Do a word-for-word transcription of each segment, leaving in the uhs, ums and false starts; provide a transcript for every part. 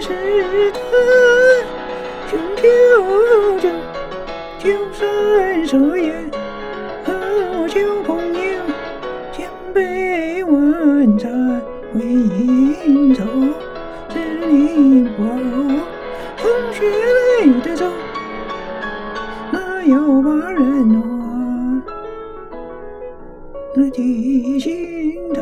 是他，雄赳赳，酒山蛇烟，喝酒朋友，千杯万盏为饮酒，十年不风雪泪的走，哪有把人暖的心头？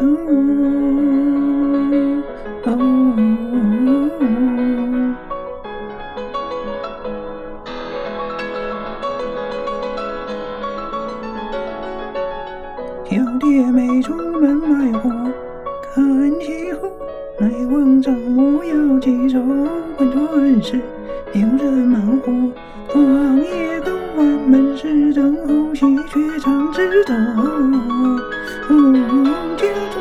小姐妹出门买货，看气候，来往丈母要几手，换转时有人忙活，荒野狗弯门市等候，喜鹊唱枝头。红酒